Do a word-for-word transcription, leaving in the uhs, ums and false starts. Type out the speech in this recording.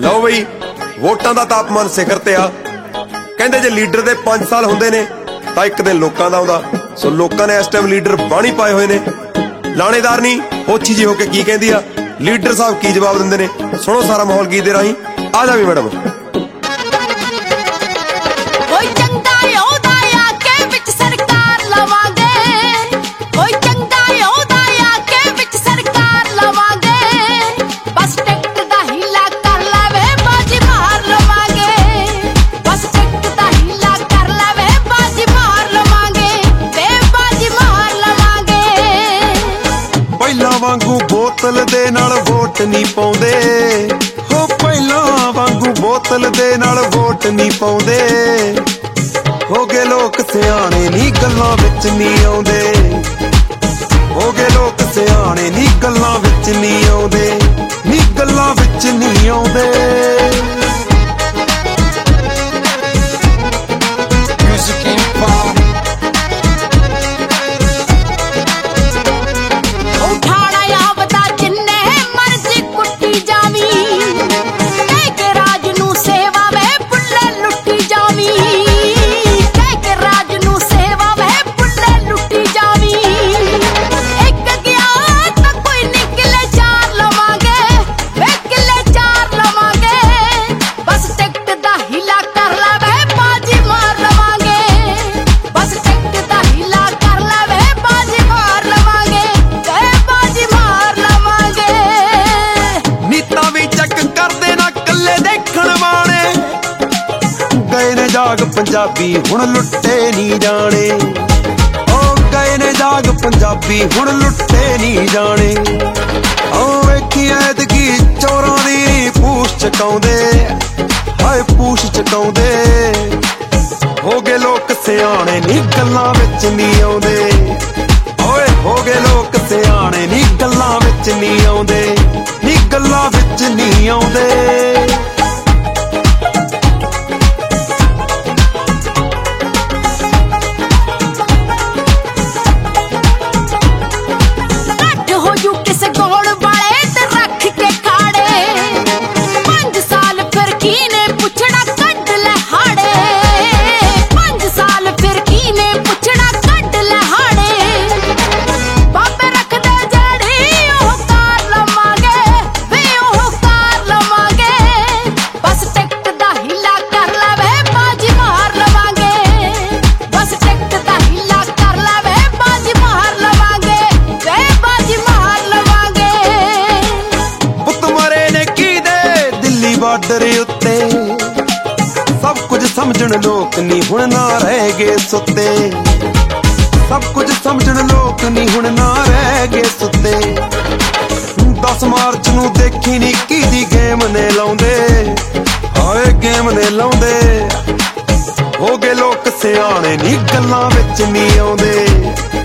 ਲਓ ਬਈ ਵੋਟਾਂ ਦਾ ਤਾਪਮਾਨ ਸਿਖਰ ਤੇ ਆ। ਕਹਿੰਦੇ ਜੇ ਲੀਡਰ ਦੇ ਪੰਜ ਸਾਲ ਹੁੰਦੇ ਨੇ ਤਾਂ ਇੱਕ ਦਿਨ ਲੋਕਾਂ ਦਾ ਆਉਂਦਾ। ਸੋ ਲੋਕਾਂ ਨੇ ਇਸ ਟਾਈਮ ਲੀਡਰ ਬਾਣੀ ਪਾਏ ਹੋਏ ਨੇ। ਲਾਣੇਦਾਰ ਨਹੀਂ ਹੋਛੀ ਜੀ ਹੋ ਕੇ ਕੀ ਕਹਿੰਦੀ ਆ, ਲੀਡਰ ਸਾਹਿਬ ਕੀ ਜਵਾਬ ਦਿੰਦੇ ਨੇ, ਸੁਣੋ ਸਾਰਾ ਮਾਹੌਲ ਗੀਤ ਦੇ ਰਾਹੀਂ। ਆ ਜਾ ਵੀ ਮੈਡਮ। ਵਾਂਗੂ ਬੋਤਲ ਦੇ ਨਾਲ ਵੋਟ ਨਹੀਂ ਪਾਉਂਦੇ ਹੋ, ਪਹਿਲਾਂ ਵਾਂਗੂ ਬੋਤਲ ਦੇ ਨਾਲ ਵੋਟ ਨਹੀਂ ਪਾਉਂਦੇ। ਹੋ ਗਏ ਲੋਕ ਸਿਆਣੇ ਨੀ ਗੱਲਾਂ ਵਿੱਚ ਨਹੀਂ ਆਉਂਦੇ, ਹੋ ਗਏ ਲੋਕ ਸਿਆਣੇ ਨੀ ਗੱਲਾਂ ਵਿੱਚ ਨਹੀਂ ਆਉਂਦੇ, ਨੀ ਗੱਲਾਂ ਵਿੱਚ ਨਹੀਂ ਆਉਂਦੇ। ਜਾਗ ਪੰਜਾਬੀ ਹੁਣ ਲੁੱਟੇ ਨਹੀਂ ਜਾਣੇ, ਓ ਗਏ ਨੇ ਜਾਗ ਪੰਜਾਬੀ ਹੁਣ ਲੁੱਟੇ ਨਹੀਂ ਜਾਣੇ। ਓ ਵੇਖੀ ਐਤਕੀ ਚੋਰਾਂ ਦੀ ਪੂਛ ਚਕਾਉਂਦੇ, ਹਾਏ ਪੂਛ ਚਕਾਉਂਦੇ। ਹੋ ਗਏ ਲੋਕ ਸਿਆਣੇ ਨੀ ਗੱਲਾਂ ਵਿੱਚ ਨਹੀਂ ਆਉਂਦੇ, ਓਏ ਹੋ ਗਏ ਲੋਕ ਸਿਆਣੇ ਨੀ ਗੱਲਾਂ ਵਿੱਚ ਨਹੀਂ ਆਉਂਦੇ, ਨੀ ਗੱਲਾਂ ਵਿੱਚ ਨਹੀਂ ਆਉਂਦੇ। ਬਾਰਡਰ ਉੱਤੇ ਸਭ ਕੁਝ ਸਮਝਣ ਲੋਕ ਨਹੀਂ ਹੁਣ ਨਾ ਰਹਿ ਗਏ ਸੁੱਤੇ, ਸਭ ਕੁਝ ਸਮਝਣ ਲੋਕ ਨਹੀਂ ਹੁਣ ਨਾ ਰਹਿ ਗਏ ਸੁੱਤੇ। ਦਸ ਮਾਰਚ ਨੂੰ ਦੇਖੀ ਨੀ ਕਿਹਦੀ ਗੇਮ ਨੇ ਲਾਉਂਦੇ, ਹਾਏ ਗੇਮ ਨੇ ਲਾਉਂਦੇ। ਹੋ ਗਏ ਲੋਕ ਸਿਆਣੇ ਨੀ ਗੱਲਾਂ ਵਿੱਚ ਨਹੀਂ ਆਉਂਦੇ,